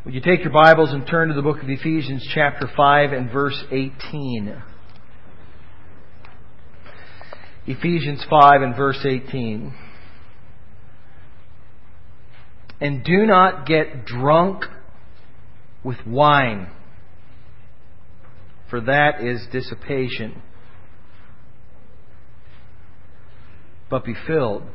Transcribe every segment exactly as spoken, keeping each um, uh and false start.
Would you take your Bibles and turn to the book of Ephesians chapter five and verse eighteen. Ephesians five and verse eighteen. And do not get drunk with wine, for that is dissipation, but be filled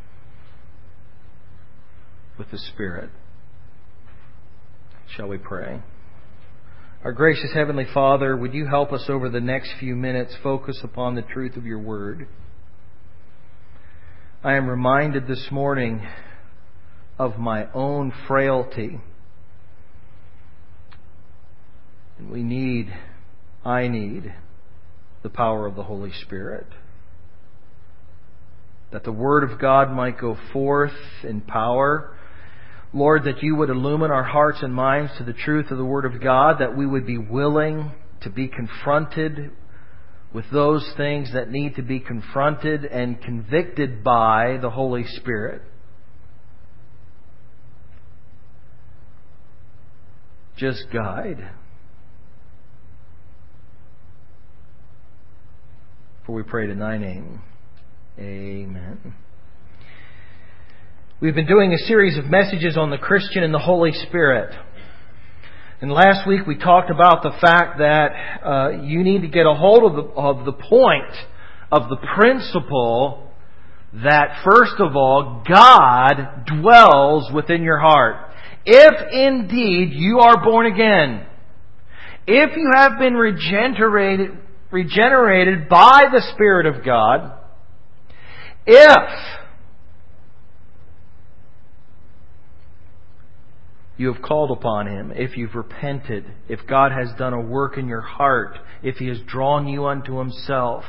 with the Spirit. Shall we pray? Our gracious Heavenly Father, would you help us over the next few minutes focus upon the truth of your Word? I am reminded this morning of my own frailty. And we need, I need, the power of the Holy Spirit. That the Word of God might go forth in power. Lord, that you would illumine our hearts and minds to the truth of the Word of God, that we would be willing to be confronted with those things that need to be confronted and convicted by the Holy Spirit. Just guide. For we pray in thy name. Amen. We've been doing a series of messages on the Christian and the Holy Spirit. And last week we talked about the fact that uh, you need to get a hold of the, of the point of the principle that, first of all, God dwells within your heart. If indeed you are born again, if you have been regenerated, regenerated by the Spirit of God, if you have called upon Him, if you've repented, if God has done a work in your heart, if He has drawn you unto Himself,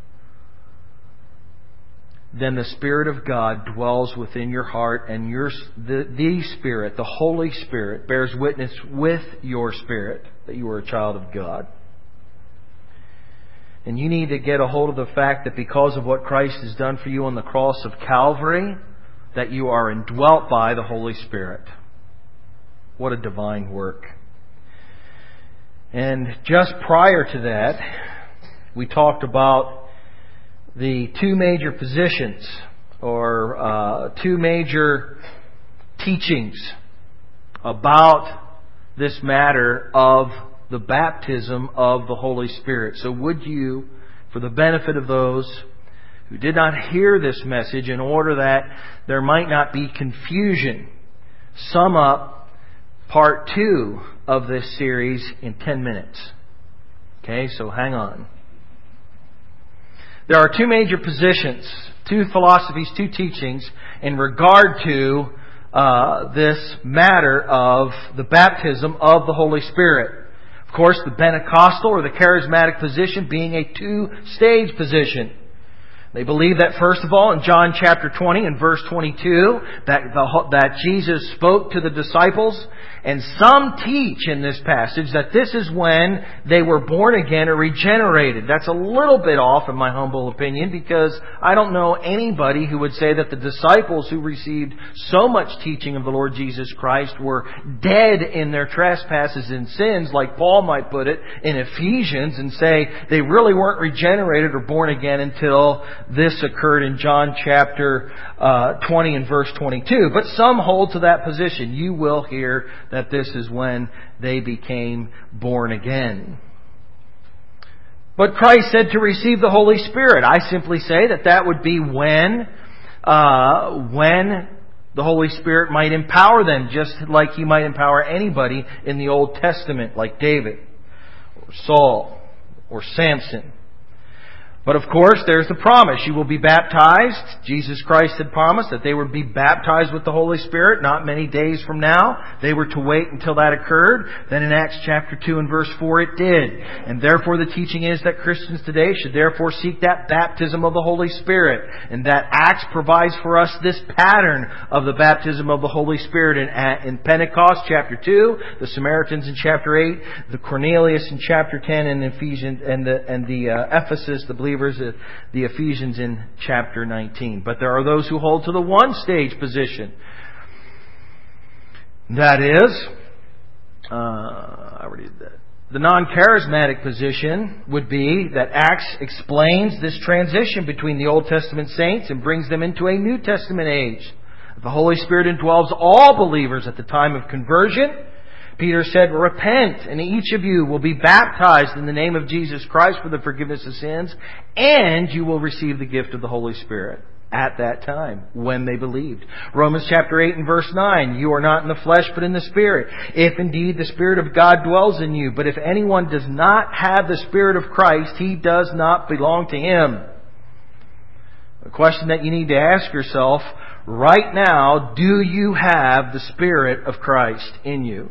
then the Spirit of God dwells within your heart, and your the, the Spirit, the Holy Spirit, bears witness with your spirit that you are a child of God. And you need to get a hold of the fact that because of what Christ has done for you on the cross of Calvary, that you are indwelt by the Holy Spirit. What a divine work. And just prior to that, we talked about the two major positions, or uh, two major teachings about this matter of the baptism of the Holy Spirit. So would you, for the benefit of those who did not hear this message, in order that there might not be confusion, sum up part two of this series in ten minutes. Okay, so hang on. There are two major positions, two philosophies, two teachings in regard to uh, this matter of the baptism of the Holy Spirit. Of course, the Pentecostal or the charismatic position being a two-stage position. They believe that, first of all, in John chapter twenty and verse twenty-two, that, the, that Jesus spoke to the disciples. And some teach in this passage that this is when they were born again or regenerated. That's a little bit off in my humble opinion, because I don't know anybody who would say that the disciples who received so much teaching of the Lord Jesus Christ were dead in their trespasses and sins, like Paul might put it in Ephesians, and say they really weren't regenerated or born again until this occurred in John chapter uh, twenty and verse twenty-two. But some hold to that position. You will hear that that this is when they became born again. But Christ said to receive the Holy Spirit. I simply say that that would be when, uh, when the Holy Spirit might empower them, just like He might empower anybody in the Old Testament, like David, or Saul, or Samson. But of course, there's the promise. You will be baptized. Jesus Christ had promised that they would be baptized with the Holy Spirit not many days from now. They were to wait until that occurred. Then in Acts chapter two and verse four it did. And therefore the teaching is that Christians today should therefore seek that baptism of the Holy Spirit. And that Acts provides for us this pattern of the baptism of the Holy Spirit in, in Pentecost chapter two, the Samaritans in chapter eight, the Cornelius in chapter ten, and Ephesians and the and the uh, Ephesus, the believers, the Ephesians in chapter nineteen. But there are those who hold to the one stage position. That is, uh, I already did that. The non-charismatic position would be that Acts explains this transition between the Old Testament saints and brings them into a New Testament age. The Holy Spirit indwells all believers at the time of conversion. Peter said, "Repent, and each of you will be baptized in the name of Jesus Christ for the forgiveness of sins, and you will receive the gift of the Holy Spirit." At that time, when they believed. Romans chapter eight and verse nine, "You are not in the flesh, but in the Spirit, if indeed the Spirit of God dwells in you. But if anyone does not have the Spirit of Christ, he does not belong to Him." A question that you need to ask yourself right now, do you have the Spirit of Christ in you?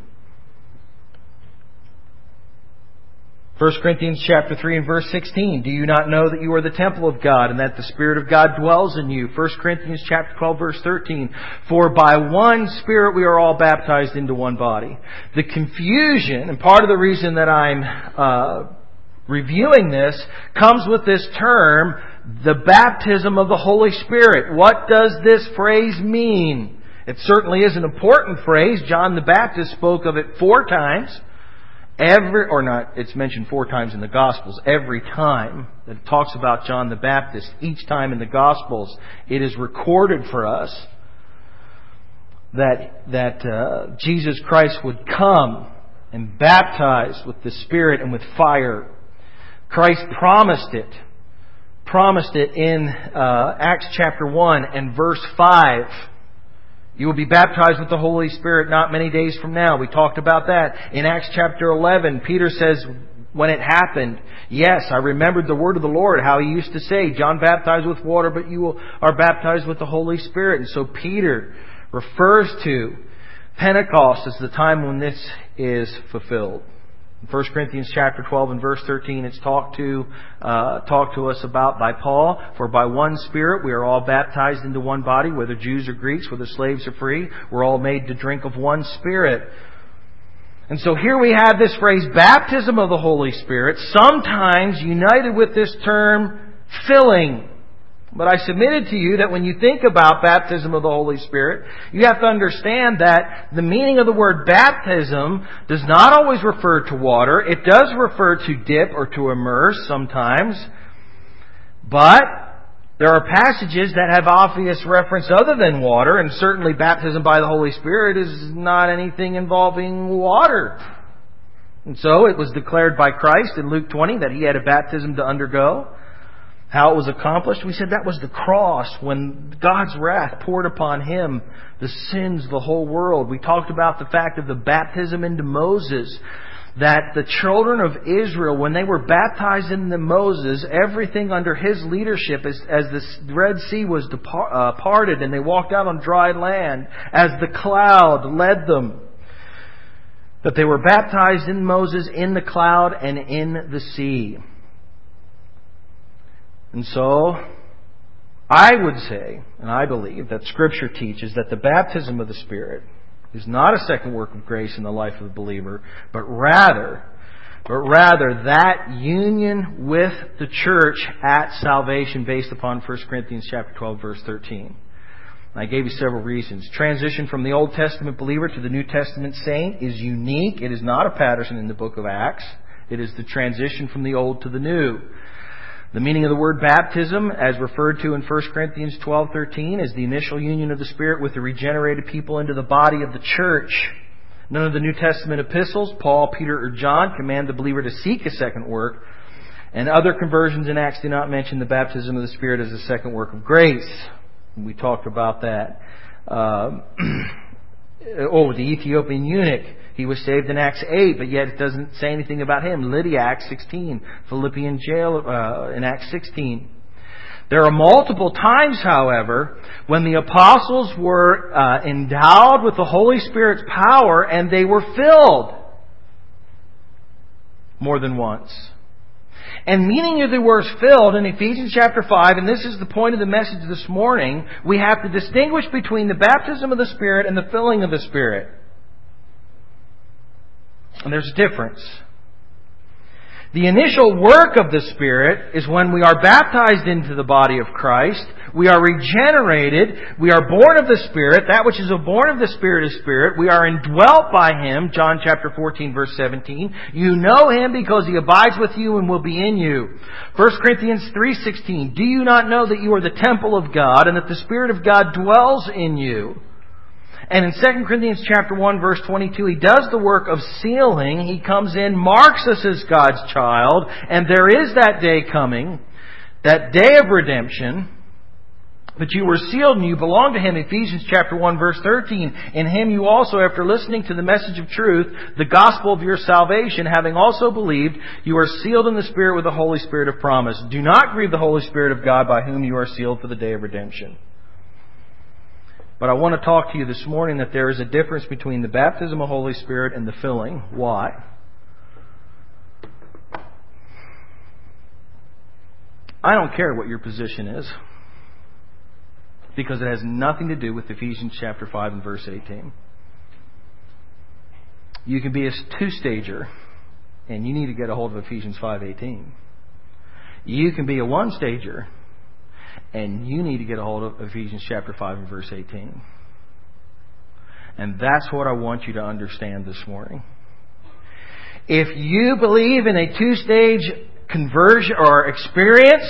First Corinthians chapter three and verse sixteen. "Do you not know that you are the temple of God and that the Spirit of God dwells in you?" First Corinthians chapter twelve verse thirteen. "For by one Spirit we are all baptized into one body." The confusion, and part of the reason that I'm uh, reviewing this, comes with this term, the baptism of the Holy Spirit. What does this phrase mean? It certainly is an important phrase. John the Baptist spoke of it four times. Every, or not, it's mentioned four times in the Gospels. Every time that it talks about John the Baptist, each time in the Gospels, it is recorded for us that that uh, Jesus Christ would come and baptize with the Spirit and with fire. Christ promised it. Promised it in uh, Acts chapter one and verse five. "You will be baptized with the Holy Spirit not many days from now." We talked about that. In Acts chapter eleven, Peter says, when it happened, "Yes, I remembered the word of the Lord, how He used to say, John baptized with water, but you are baptized with the Holy Spirit." And so Peter refers to Pentecost as the time when this is fulfilled. In First Corinthians chapter twelve and verse thirteen, it's talked to uh, talked to us about by Paul. "For by one Spirit we are all baptized into one body, whether Jews or Greeks, whether slaves or free. We're all made to drink of one Spirit." And so here we have this phrase, baptism of the Holy Spirit, sometimes united with this term, filling. But I submitted to you that when you think about baptism of the Holy Spirit, you have to understand that the meaning of the word baptism does not always refer to water. It does refer to dip or to immerse sometimes. But there are passages that have obvious reference other than water, and certainly baptism by the Holy Spirit is not anything involving water. And so it was declared by Christ in Luke twenty that He had a baptism to undergo. How it was accomplished? We said that was the cross, when God's wrath poured upon Him the sins of the whole world. We talked about the fact of the baptism into Moses, that the children of Israel, when they were baptized into Moses, everything under his leadership, as, as the Red Sea was depart, uh, parted and they walked out on dry land, as the cloud led them, that they were baptized in Moses, in the cloud, and in the sea. And so, I would say, and I believe, that Scripture teaches that the baptism of the Spirit is not a second work of grace in the life of the believer, but rather, but rather that union with the church at salvation based upon First Corinthians chapter twelve, verse thirteen. And I gave you several reasons. Transition from the Old Testament believer to the New Testament saint is unique. It is not a pattern in the book of Acts. It is the transition from the Old to the New. The meaning of the word baptism, as referred to in First Corinthians twelve thirteen, is the initial union of the Spirit with the regenerated people into the body of the church. None of the New Testament epistles, Paul, Peter, or John, command the believer to seek a second work. And other conversions in Acts do not mention the baptism of the Spirit as a second work of grace. We talked about that. Um, oh, the Ethiopian eunuch. He was saved in Acts eight, but yet it doesn't say anything about him. Lydia, Acts sixteen. Philippian jail uh, in Acts sixteen. There are multiple times, however, when the apostles were uh, endowed with the Holy Spirit's power and they were filled. More than once. And meaning of the word filled in Ephesians chapter five, and this is the point of the message this morning, we have to distinguish between the baptism of the Spirit and the filling of the Spirit. And there's a difference. The initial work of the Spirit is when we are baptized into the body of Christ. We are regenerated. We are born of the Spirit. That which is born of the Spirit is Spirit. We are indwelt by Him. John chapter fourteen, verse seventeen. You know Him because He abides with you and will be in you. First Corinthians three sixteen. Do you not know that you are the temple of God and that the Spirit of God dwells in you? And in Second Corinthians chapter one, verse twenty-two, He does the work of sealing. He comes in, marks us as God's child, and there is that day coming, that day of redemption. But you were sealed and you belong to Him. Ephesians chapter one, verse thirteen. In Him you also, after listening to the message of truth, the gospel of your salvation, having also believed, you are sealed in the Spirit with the Holy Spirit of promise. Do not grieve the Holy Spirit of God, by whom you are sealed for the day of redemption. But I want to talk to you this morning that there is a difference between the baptism of the Holy Spirit and the filling. Why? I don't care what your position is, because it has nothing to do with Ephesians chapter five and verse eighteen. You can be a two-stager, and you need to get a hold of Ephesians five eighteen. You can be a one-stager, and you need to get a hold of Ephesians chapter five and verse eighteen. And that's what I want you to understand this morning. If you believe in a two-stage conversion or experience,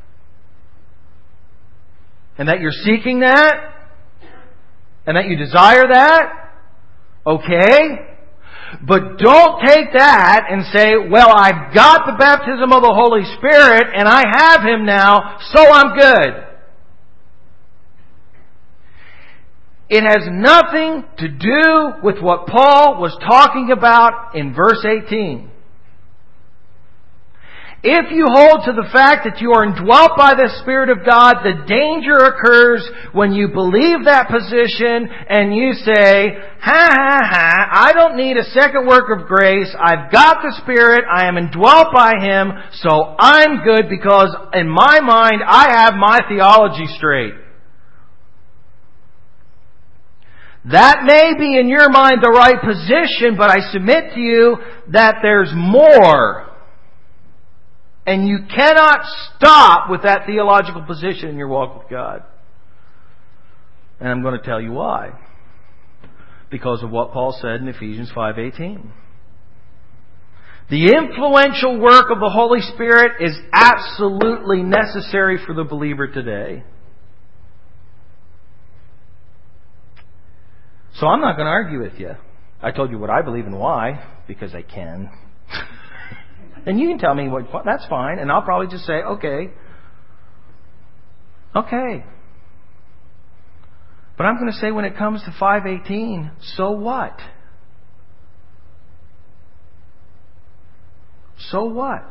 and that you're seeking that, and that you desire that, okay. But don't take that and say, well, I've got the baptism of the Holy Spirit and I have Him now, so I'm good. It has nothing to do with what Paul was talking about in verse eighteen. If you hold to the fact that you are indwelt by the Spirit of God, the danger occurs when you believe that position and you say, ha ha ha, I don't need a second work of grace. I've got the Spirit. I am indwelt by Him, so I'm good because in my mind I have my theology straight. That may be in your mind the right position, but I submit to you that there's more. And you cannot stop with that theological position in your walk with God. And I'm going to tell you why. Because of what Paul said in Ephesians five eighteen. The influential work of the Holy Spirit is absolutely necessary for the believer today. So I'm not going to argue with you. I told you what I believe and why, because I can. And you can tell me what, that's fine, and I'll probably just say, okay. Okay. But I'm going to say when it comes to five eighteen, so what? So what?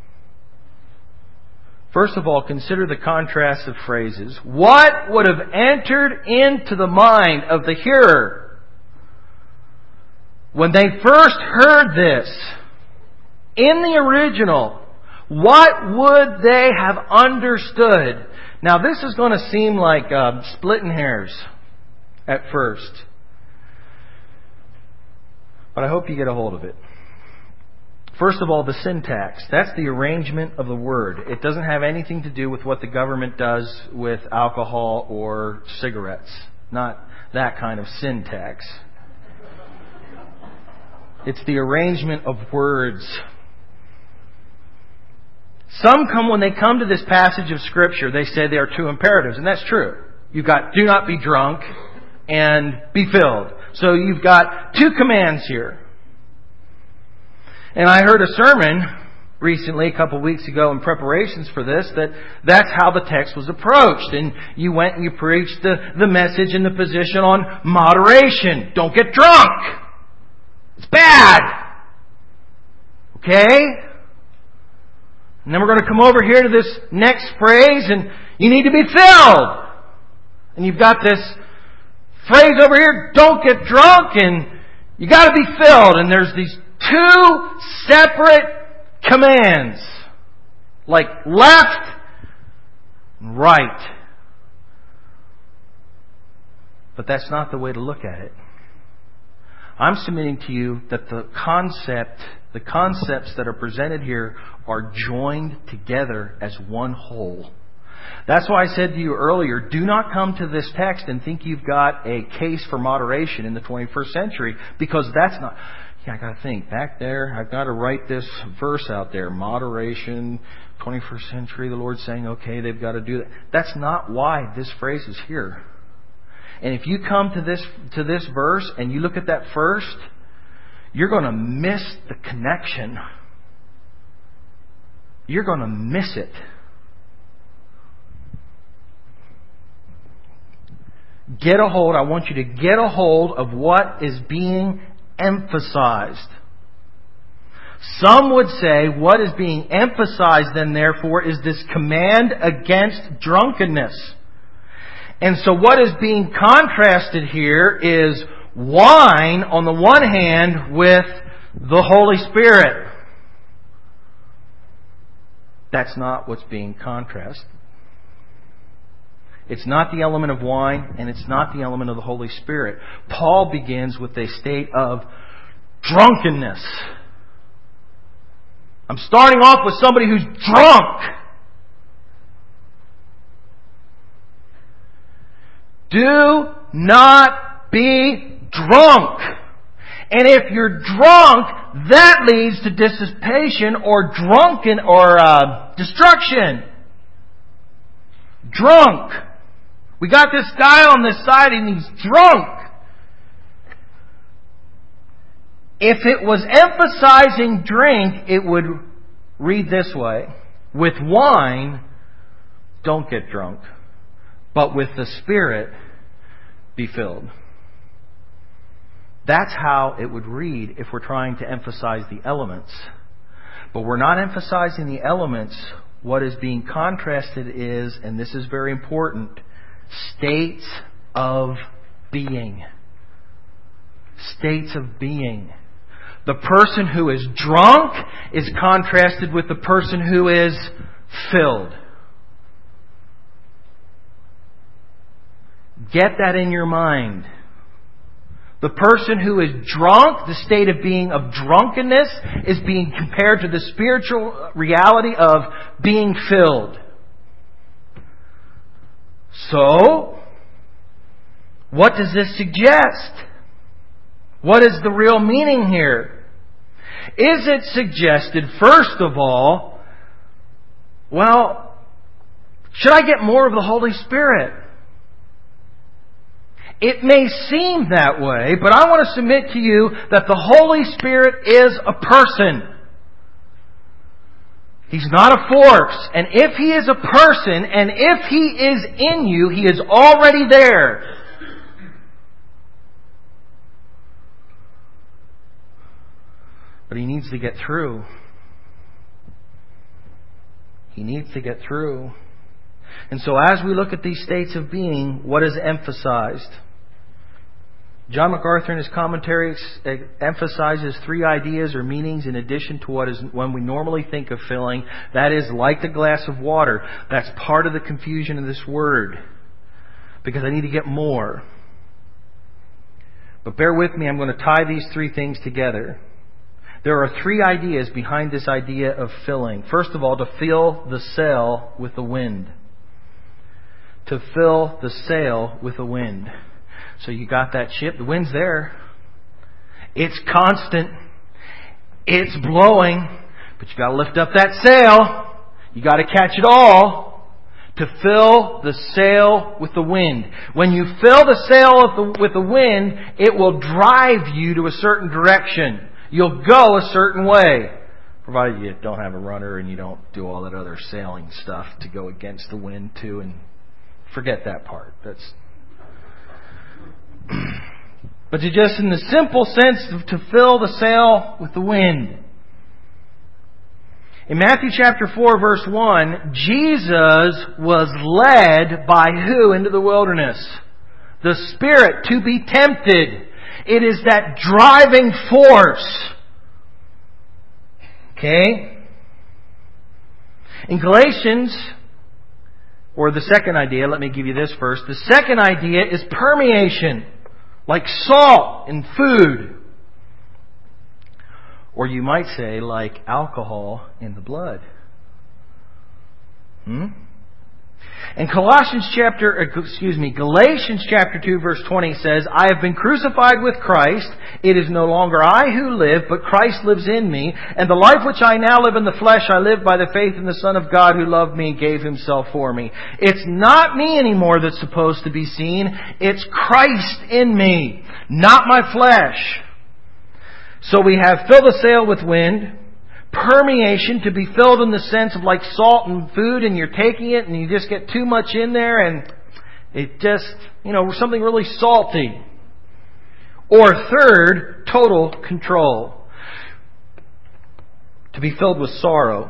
First of all, consider the contrast of phrases. What would have entered into the mind of the hearer when they first heard this? In the original, what would they have understood? Now, this is going to seem like uh, splitting hairs at first. But I hope you get a hold of it. First of all, the syntax. That's the arrangement of the word. It doesn't have anything to do with what the government does with alcohol or cigarettes. Not that kind of syntax. It's the arrangement of words. Some come, when they come to this passage of Scripture, they say there are two imperatives, and that's true. You've got do not be drunk and be filled. So you've got two commands here. And I heard a sermon recently, a couple of weeks ago, in preparations for this, that that's how the text was approached. And you went and you preached the, the message and the position on moderation. Don't get drunk. It's bad. Okay? And then we're going to come over here to this next phrase, and you need to be filled. And you've got this phrase over here, don't get drunk, and you got to be filled. And there's these two separate commands, like left and right. But that's not the way to look at it. I'm submitting to you that the concept, the concepts that are presented here are joined together as one whole. That's why I said to you earlier, do not come to this text and think you've got a case for moderation in the twenty-first century, because that's not... Yeah, I got to think. Back there, I've got to write this verse out there. Moderation, twenty-first century, the Lord's saying, okay, they've got to do that. That's not why this phrase is here. And if you come to this to this verse and you look at that first, you're going to miss the connection. You're going to miss it. Get a hold, I want you to get a hold of what is being emphasized. Some would say what is being emphasized then therefore is this command against drunkenness. And so what is being contrasted here is wine on the one hand with the Holy Spirit. That's not what's being contrasted. It's not the element of wine, and it's not the element of the Holy Spirit. Paul begins with a state of drunkenness. I'm starting off with somebody who's drunk. Do not be drunk. And if you're drunk, that leads to dissipation or drunken or uh, destruction. Drunk. We got this guy on this side and he's drunk. If it was emphasizing drink, it would read this way. With wine, don't get drunk. But with the Spirit, be filled. That's how it would read if we're trying to emphasize the elements. But we're not emphasizing the elements. What is being contrasted is, and this is very important, states of being. States of being. The person who is drunk is contrasted with the person who is filled. Get that in your mind. The person who is drunk, the state of being of drunkenness, is being compared to the spiritual reality of being filled. So, what does this suggest? What is the real meaning here? Is it suggested, first of all, well, should I get more of the Holy Spirit? It may seem that way, but I want to submit to you that the Holy Spirit is a person. He's not a force. And if He is a person, and if He is in you, He is already there. But He needs to get through. He needs to get through. And so as we look at these states of being, what is emphasized? John MacArthur in his commentary emphasizes three ideas or meanings in addition to what is when we normally think of filling. That is, like the glass of water. That's part of the confusion of this word. Because I need to get more. But bear with me, I'm going to tie these three things together. There are three ideas behind this idea of filling. First of all, to fill the sail with the wind. To fill the sail with the wind. So you got that ship, the wind's there. It's constant. It's blowing. But you got to lift up that sail. You got to catch it all. To fill the sail with the wind. When you fill the sail with the, with the wind, it will drive you to a certain direction. You'll go a certain way. Provided you don't have a rudder and you don't do all that other sailing stuff to go against the wind too. And forget that part. That's... But to just in the simple sense of to fill the sail with the wind. In Matthew chapter four verse one, Jesus was led by who into the wilderness? The Spirit, to be tempted. It is that driving force. Okay? In Galatians, or the second idea, let me give you this first. The second idea is permeation. Like salt in food. Or you might say, like alcohol in the blood. Hmm? And Colossians chapter, excuse me, Galatians chapter two verse twenty says, I have been crucified with Christ. It is no longer I who live, but Christ lives in me. And the life which I now live in the flesh, I live by the faith in the Son of God who loved me and gave Himself for me. It's not me anymore that's supposed to be seen. It's Christ in me, not my flesh. So we have fill the sail with wind. Permeation, to be filled in the sense of like salt and food, and you're taking it and you just get too much in there and it just, you know, something really salty. Or third, total control. To be filled with sorrow.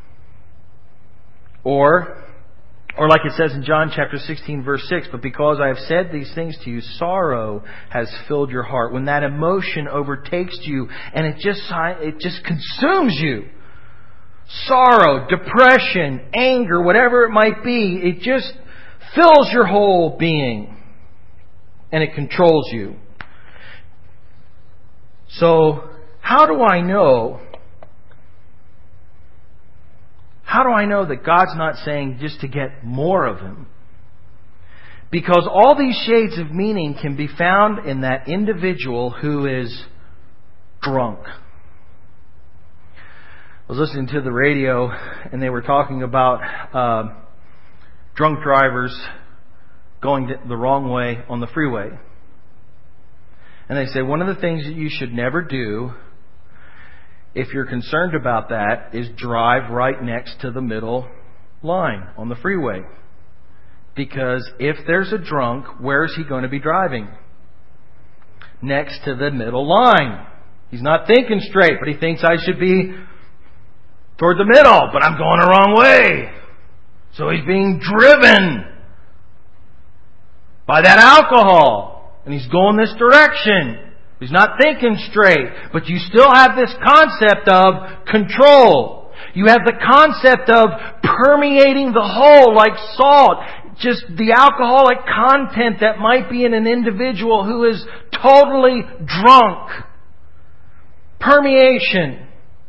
Or, or like it says in John chapter sixteen verse six, but because I have said these things to you, sorrow has filled your heart. When that emotion overtakes you and it just, it just consumes you. Sorrow, depression, anger, whatever it might be, it just fills your whole being. And it controls you. So, how do I know? How do I know that God's not saying just to get more of Him? Because all these shades of meaning can be found in that individual who is drunk. I was listening to the radio and they were talking about uh, drunk drivers going the wrong way on the freeway. And they say one of the things that you should never do, if you're concerned about that, is drive right next to the middle line on the freeway. Because if there's a drunk, where's he going to be driving? Next to the middle line. He's not thinking straight, but he thinks I should be toward the middle, but I'm going the wrong way. So he's being driven by that alcohol. And he's going this direction. He's not thinking straight. But you still have this concept of control. You have the concept of permeating the whole like salt. Just the alcoholic content that might be in an individual who is totally drunk. Permeation.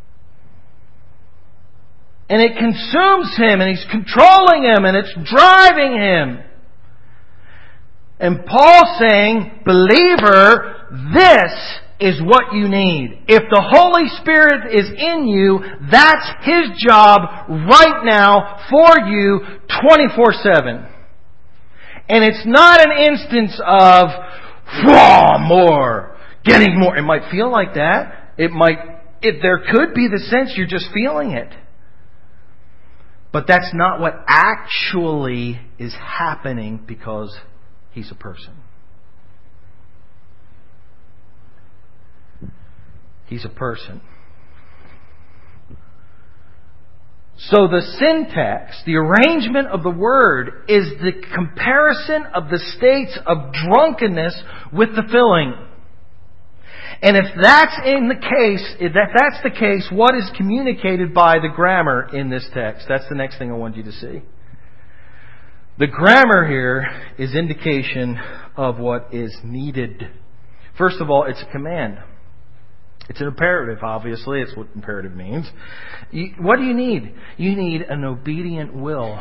And it consumes him, and he's controlling him, and it's driving him. And Paul's saying, believer, this is what you need. If the Holy Spirit is in you, that's His job right now for you twenty-four seven. And it's not an instance of, whoa, more, getting more. It might feel like that. It might, it, there could be the sense you're just feeling it. But that's not what actually is happening because He's a person. He's a person. So the syntax, the arrangement of the word, is the comparison of the states of drunkenness with the filling. And if that's in the case, if that's the case, what is communicated by the grammar in this text? That's the next thing I want you to see. The grammar here is indication of what is needed. First of all, it's a command. It's an imperative, obviously. It's what imperative means. You, what do you need? You need an obedient will.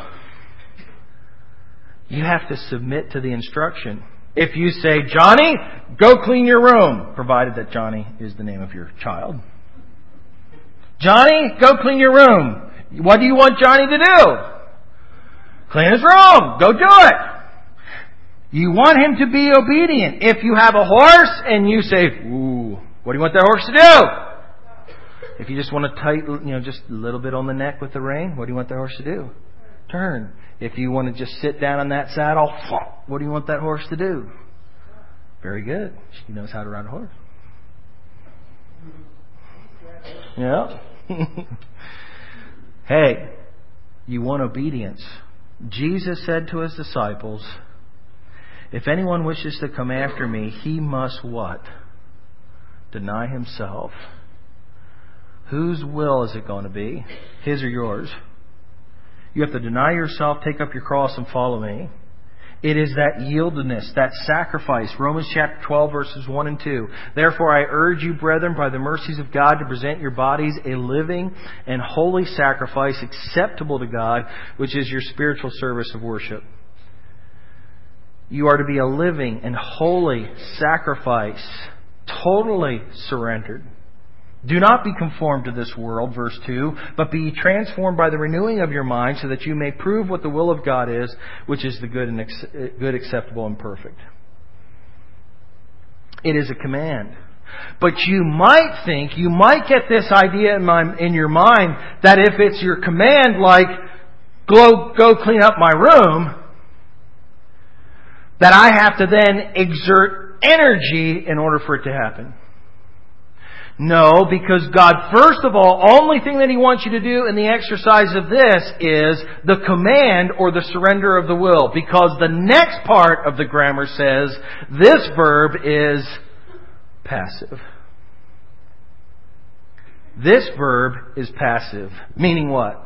You have to submit to the instruction. If you say, Johnny, go clean your room, provided that Johnny is the name of your child. Johnny, go clean your room. What do you want Johnny to do? Clean his room. Go do it. You want him to be obedient. If you have a horse and you say, ooh, what do you want that horse to do? If you just want to tight, you know, just a little bit on the neck with the rein, what do you want that horse to do? Turn. If you want to just sit down on that saddle, what do you want that horse to do? Very good. She knows how to ride a horse. Yeah. Hey, you want obedience. Jesus said to His disciples, if anyone wishes to come after me, he must what? Deny himself. Whose will is it going to be? His or yours? You have to deny yourself, take up your cross, and follow me. It is that yieldedness, that sacrifice. Romans chapter twelve, verses one and two. Therefore I urge you, brethren, by the mercies of God, to present your bodies a living and holy sacrifice acceptable to God, which is your spiritual service of worship. You are to be a living and holy sacrifice, totally surrendered. Do not be conformed to this world, verse two, but be transformed by the renewing of your mind, so that you may prove what the will of God is, which is the good and ex- good, acceptable, and perfect. It is a command. But you might think, you might get this idea in, my, in your mind, that if it's your command, like, go, go clean up my room, that I have to then exert energy in order for it to happen. No, because God, first of all, only thing that He wants you to do in the exercise of this is the command or the surrender of the will. Because the next part of the grammar says this verb is passive. This verb is passive. Meaning what?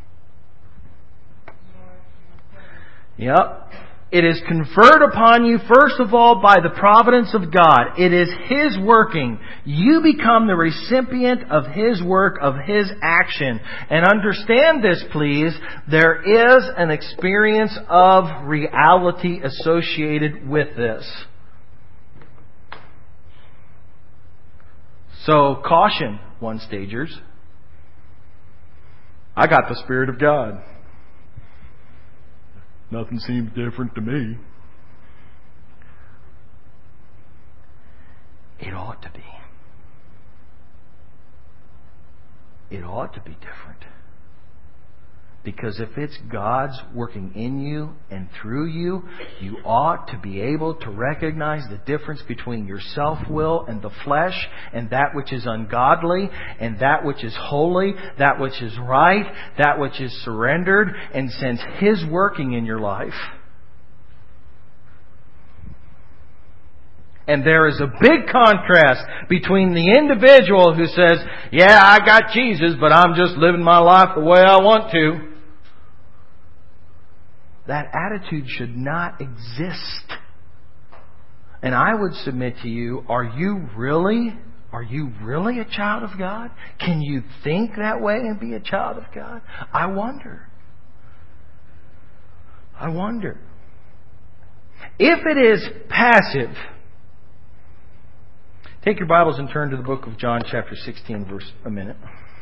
Yep. It is conferred upon you, first of all, by the providence of God. It is His working. You become the recipient of His work, of His action. And understand this, please. There is an experience of reality associated with this. So, caution, one-stagers. I got the Spirit of God. Nothing seems different to me. It ought to be. It ought to be different. Because if it's God's working in you and through you, you ought to be able to recognize the difference between your self-will and the flesh, and that which is ungodly, and that which is holy, that which is right, that which is surrendered, and sense His working in your life. And there is a big contrast between the individual who says, yeah, I got Jesus, but I'm just living my life the way I want to. That attitude should not exist. And I would submit to you, are you really, are you really a child of God? Can you think that way and be a child of God? I wonder. I wonder. If it is passive, take your Bibles and turn to the book of John chapter sixteen, verse a minute.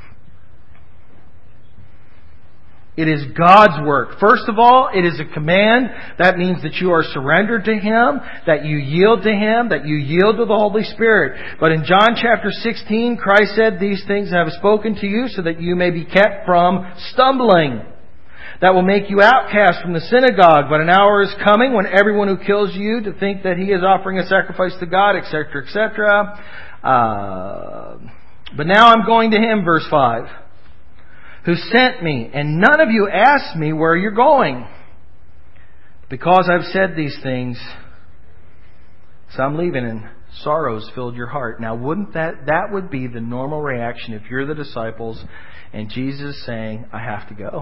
It is God's work. First of all, it is a command. That means that you are surrendered to Him, that you yield to Him, that you yield to the Holy Spirit. But in John chapter sixteen, Christ said, these things I have spoken to you so that you may be kept from stumbling. That will make you outcast from the synagogue. But an hour is coming when everyone who kills you to think that he is offering a sacrifice to God, et cetera, et cetera. Uh, but now I'm going to Him, verse five. Who sent me, and none of you asked me where you're going. Because I've said these things, so I'm leaving, and sorrows filled your heart. Now, wouldn't that, that would be the normal reaction if you're the disciples, and Jesus is saying, I have to go.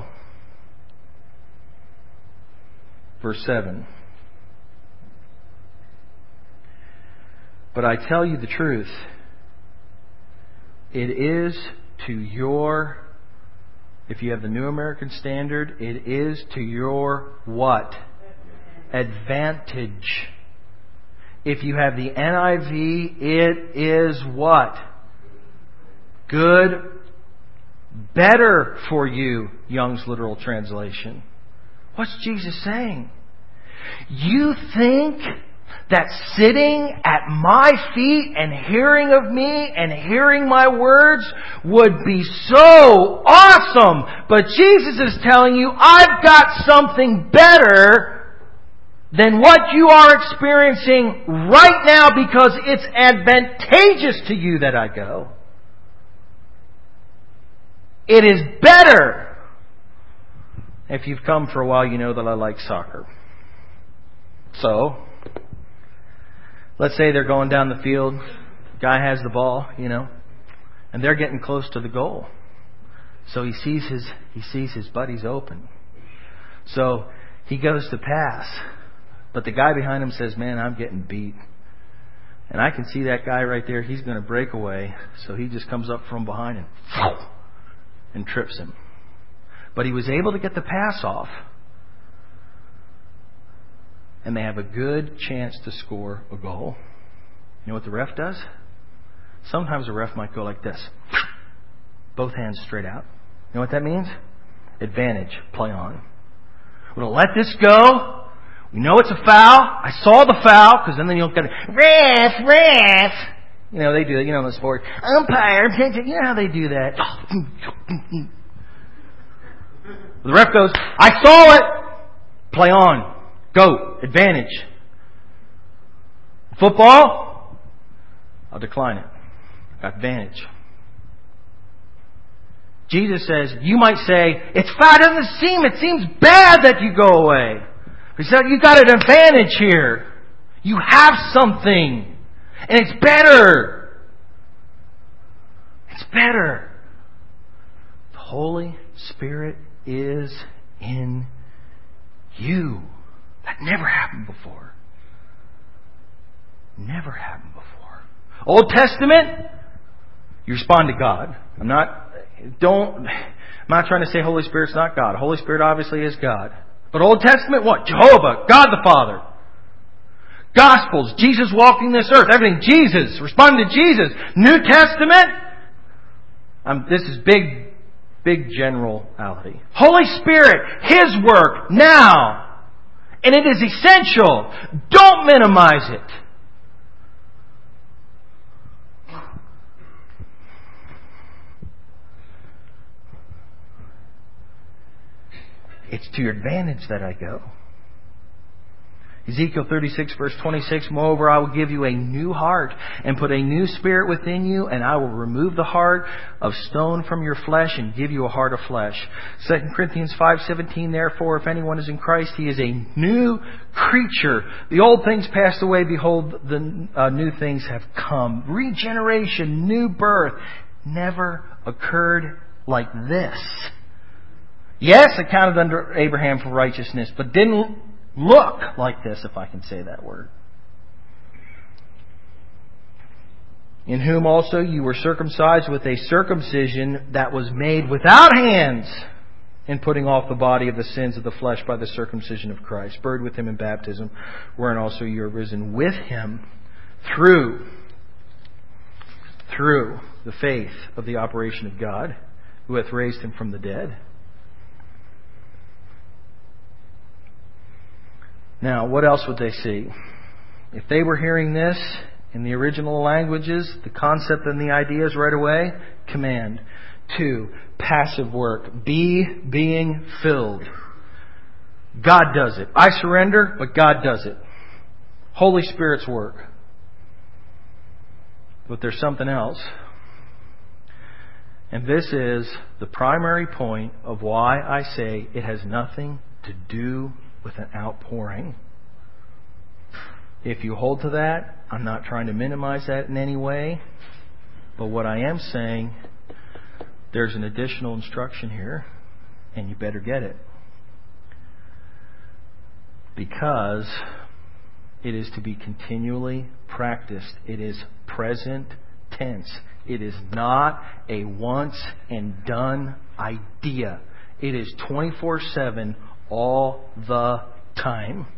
Verse seven. But I tell you the truth, it is to your, if you have the New American Standard, it is to your what? Advantage. If you have the N I V, it is what? Good, better for you, Young's literal translation. What's Jesus saying? You think that sitting at my feet and hearing of me and hearing my words would be so awesome. But Jesus is telling you, I've got something better than what you are experiencing right now, because it's advantageous to you that I go. It is better. If you've come for a while, you know that I like soccer. So, let's say they're going down the field. Guy has the ball, you know, and they're getting close to the goal. So he sees his he sees his buddies open. So he goes to pass. But the guy behind him says, man, I'm getting beat. And I can see that guy right there. He's going to break away. So he just comes up from behind and, and trips him. But he was able to get the pass off. And they have a good chance to score a goal. You know what the ref does? Sometimes the ref might go like this. Both hands straight out. You know what that means? Advantage. Play on. We're going to let this go. We know it's a foul. I saw the foul, because then you'll get ref, ref. You know, they do it. You know, in the sport. Umpire. You know how they do that. The ref goes, I saw it. Play on. Go. Advantage. Football, I'll decline it. Advantage. Jesus says, you might say, it's fine, it doesn't seem, it seems bad that you go away. He said, you've got an advantage here. You have something. And it's better. It's better. The Holy Spirit is in you. That never happened before. Never happened before. Old Testament, you respond to God. I'm not, don't, I'm not trying to say Holy Spirit's not God. Holy Spirit obviously is God. But Old Testament, what? Jehovah, God the Father. Gospels, Jesus walking this earth, everything, Jesus, responding to Jesus. New Testament, um, this is big, big generality. Holy Spirit, His work, now. And it is essential. Don't minimize it. It's to your advantage that I go. Ezekiel thirty-six verse twenty-six, moreover, I will give you a new heart and put a new spirit within you, and I will remove the heart of stone from your flesh and give you a heart of flesh. Second Corinthians five seventeen, therefore, if anyone is in Christ, he is a new creature. The old things passed away, behold, the uh, new things have come. Regeneration, new birth, never occurred like this. Yes, it counted under Abraham for righteousness, but didn't look like this, if I can say that word. In whom also you were circumcised with a circumcision that was made without hands, in putting off the body of the sins of the flesh by the circumcision of Christ, buried with Him in baptism, wherein also you are risen with Him through, through the faith of the operation of God, who hath raised Him from the dead. Now, what else would they see? If they were hearing this in the original languages, the concept and the ideas right away, command. Two, passive work. Be being filled. God does it. I surrender, but God does it. Holy Spirit's work. But there's something else. And this is the primary point of why I say it has nothing to do with an outpouring. If you hold to that, I'm not trying to minimize that in any way. But what I am saying, there's an additional instruction here, and you better get it. Because it is to be continually practiced. It is present tense. It is not a once and done idea. It is twenty-four seven all the time.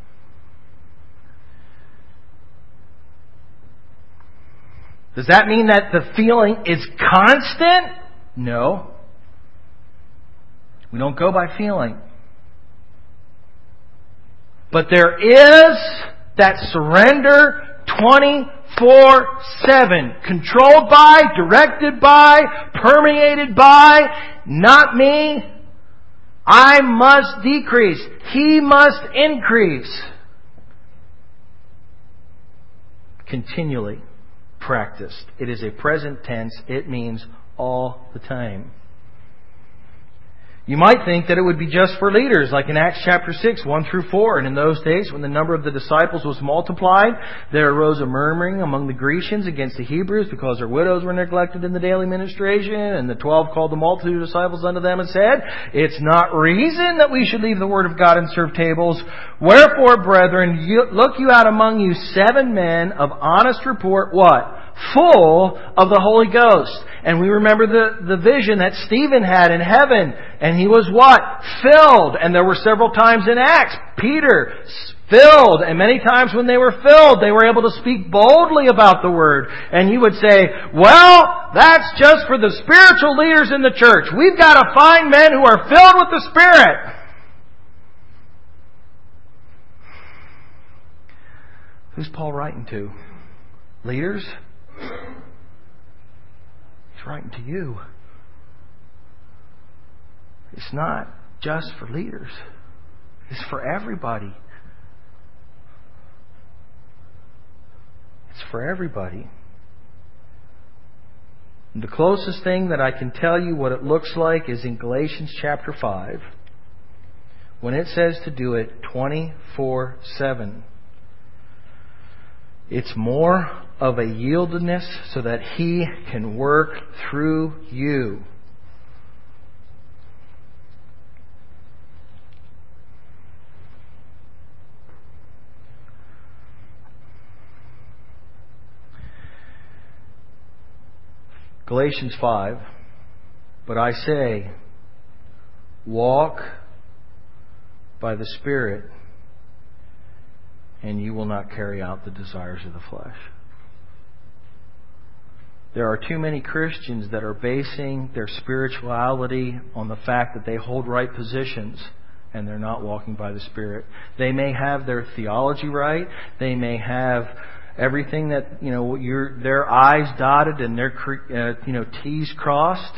Does that mean that the feeling is constant? No. We don't go by feeling. But there is that surrender twenty-four seven. Controlled by, directed by, permeated by, not me. I must decrease. He must increase. Continually practiced. It is a present tense. It means all the time. You might think that it would be just for leaders, like in Acts chapter six, one through four. And in those days, when the number of the disciples was multiplied, there arose a murmuring among the Grecians against the Hebrews, because their widows were neglected in the daily ministration. And the twelve called the multitude of disciples unto them and said, It's not reason that we should leave the word of God and serve tables. Wherefore, brethren, you, look you out among you seven men of honest report, what? Full of the Holy Ghost. And we remember the, the vision that Stephen had in heaven. And he was what? Filled. And there were several times in Acts, Peter filled. And many times when they were filled, they were able to speak boldly about the Word. And you would say, well, that's just for the spiritual leaders in the church. We've got to find men who are filled with the Spirit. Who's Paul writing to? Leaders? He's writing to you. It's not just for leaders. It's for everybody. It's for everybody. And the closest thing that I can tell you what it looks like is in Galatians chapter five, when it says to do it twenty-four seven. It's more of a yieldedness so that He can work through you. Galatians five, but I say, walk by the Spirit, and you will not carry out the desires of the flesh. There are too many Christians that are basing their spirituality on the fact that they hold right positions and they're not walking by the Spirit. They may have their theology right. They may have everything that, you know, your their I's dotted and their uh, you know T's crossed.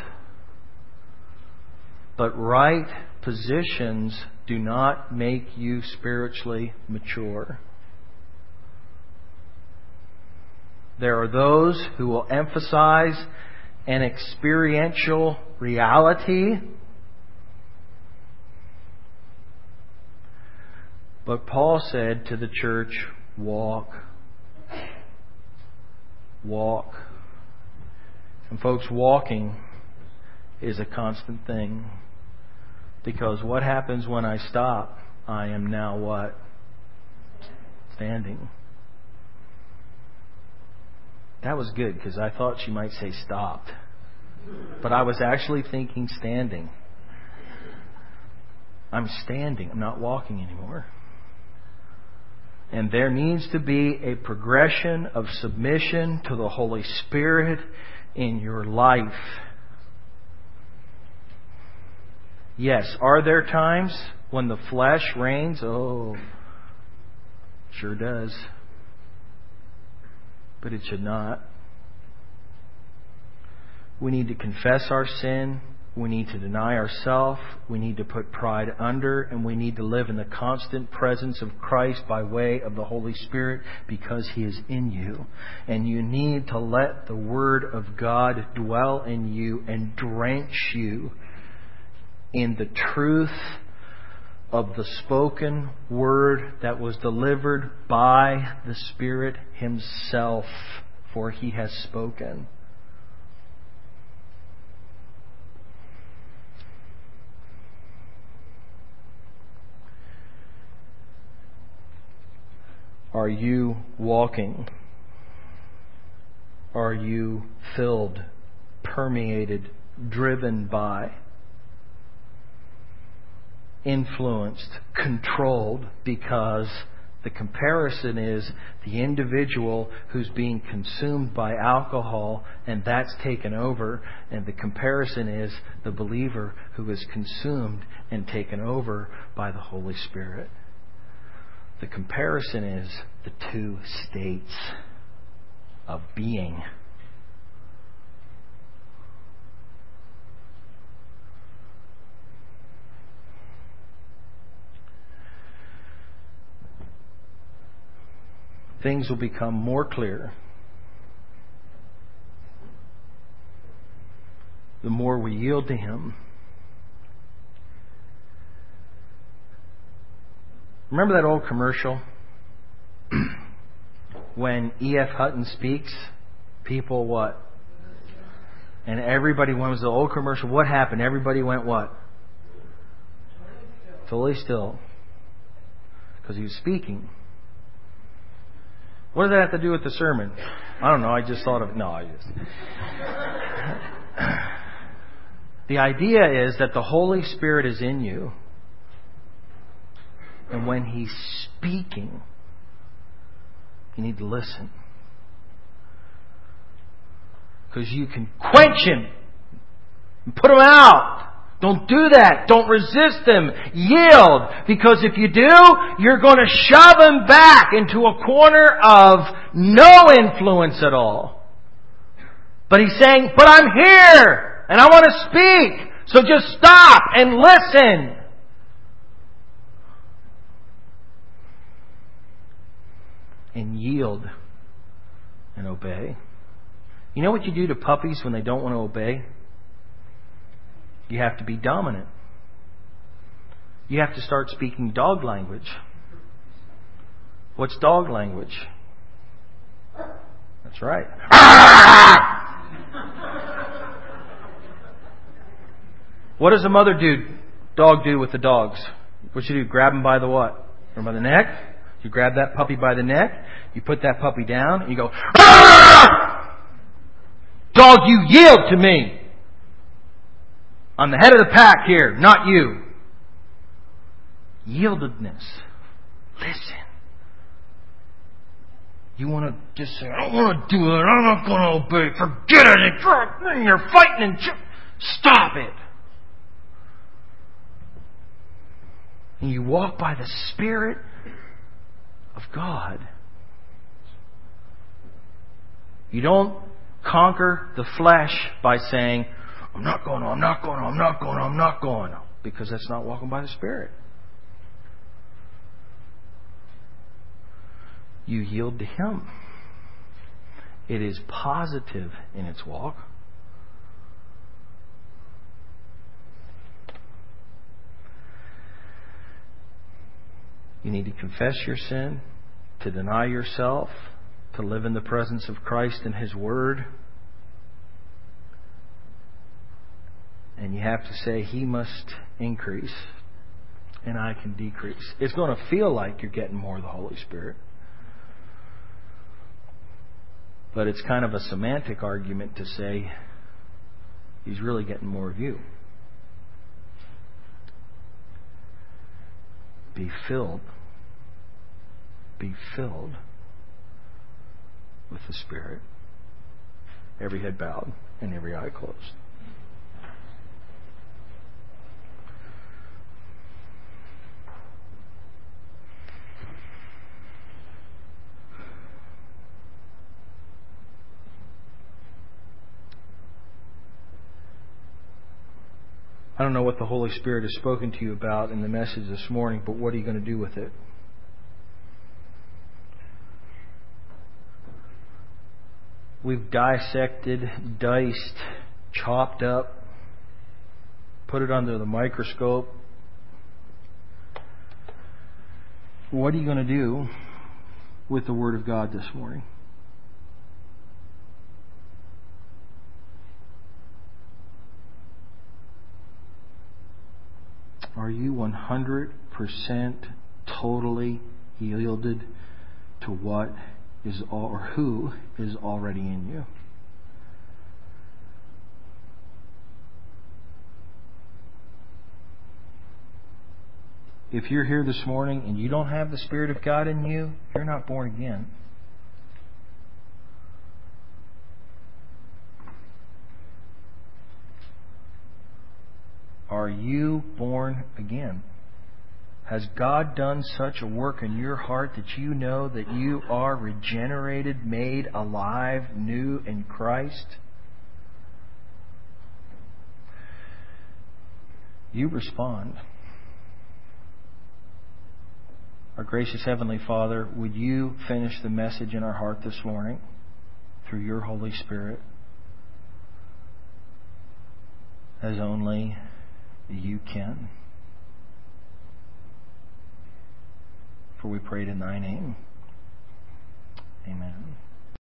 But right positions do not make you spiritually mature. There are those who will emphasize an experiential reality. But Paul said to the church, walk. Walk. And folks, walking is a constant thing. Because what happens when I stop? I am now what? Standing. That was good, because I thought she might say stopped. But I was actually thinking standing. I'm standing. I'm not walking anymore. And there needs to be a progression of submission to the Holy Spirit in your life. Yes, are there times when the flesh reigns? Oh, sure does. But it should not. We need to confess our sin. We need to deny ourselves. We need to put pride under. And we need to live in the constant presence of Christ by way of the Holy Spirit, because He is in you. And you need to let the Word of God dwell in you and drench you in the truth of the spoken word that was delivered by the Spirit Himself, for He has spoken. Are you walking? Are you filled, permeated, driven by, influenced, controlled? Because the comparison is the individual who's being consumed by alcohol and that's taken over, and the comparison is the believer who is consumed and taken over by the Holy Spirit. The comparison is the two states of being. Things will become more clear the more we yield to Him, Remember that old commercial? When E F. Hutton speaks, people what? And everybody went, it was the old commercial. What happened? Everybody went what? Totally still. Because he was speaking. What does that have to do with the sermon? I don't know. I just thought of... No, I just... The idea is that the Holy Spirit is in you. And when He's speaking, you need to listen. Because you can quench Him and put Him out. Don't do that. Don't resist Him. Yield. Because if you do, you're going to shove Him back into a corner of no influence at all. But He's saying, but I'm here and I want to speak. So just stop and listen. And yield and obey. You know what you do to puppies when they don't want to obey? You have to be dominant. You have to start speaking dog language. What's dog language? That's right. What does a mother do? Dog do with the dogs? What you do? Grab them by the what? Or by the neck? You grab that puppy by the neck. You put that puppy down and you go, dog, you yield to me. I'm the head of the pack here, not you. Yieldedness. Listen. You want to just say, I don't want to do it. I'm not going to obey. Forget it. You're fighting and... Stop it. And you walk by the Spirit of God. You don't conquer the flesh by saying, I'm not going, I'm not going, I'm not going, I'm not going. Because that's not walking by the Spirit. You yield to Him. It is positive in its walk. You need to confess your sin, to deny yourself, to live in the presence of Christ and His Word. And you have to say, He must increase and I can decrease. It's going to feel like you're getting more of the Holy Spirit. But it's kind of a semantic argument to say He's really getting more of you. Be filled. Be filled with the Spirit. Every head bowed and every eye closed. I don't know what the Holy Spirit has spoken to you about in the message this morning, but what are you going to do with it? We've dissected, diced, chopped up, put it under the microscope. What are you going to do with the Word of God this morning? Are you one hundred percent totally yielded to what is all, or who is already in you? If you're here this morning and you don't have the Spirit of God in you, you're not born again. Are you born again? Has God done such a work in your heart that you know that you are regenerated, made alive, new in Christ? You respond. Our gracious Heavenly Father, would you finish the message in our heart this morning through your Holy Spirit as only you can. For we prayed in Thy name. Amen.